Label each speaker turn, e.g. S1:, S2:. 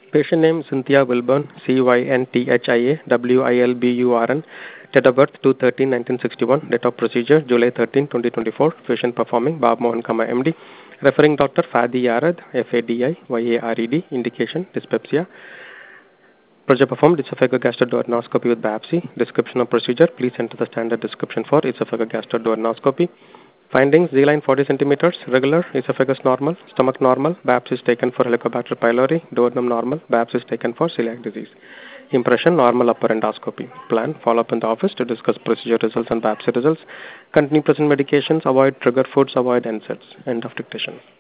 S1: Patient name Cynthia Wilburn, Cynthia Wilburn. Date of birth 2/13/1961. Date of procedure July 13, 2024. Patient performing Bob Mohan, MD. Referring doctor Fadi Yared, FADI, YARED. Indication dyspepsia. Procedure performed esophagogastrography with biopsy. Description of procedure. Please enter the standard description for esophagogastrography. Findings: Z-line 40 centimeters, regular, esophagus normal, stomach normal, biopsy is taken for Helicobacter pylori, duodenum normal, biopsy is taken for celiac disease. Impression: normal upper endoscopy. Plan: follow up in the office to discuss procedure results and biopsy results. Continue present medications, avoid trigger foods, avoid NSAIDs. End of dictation.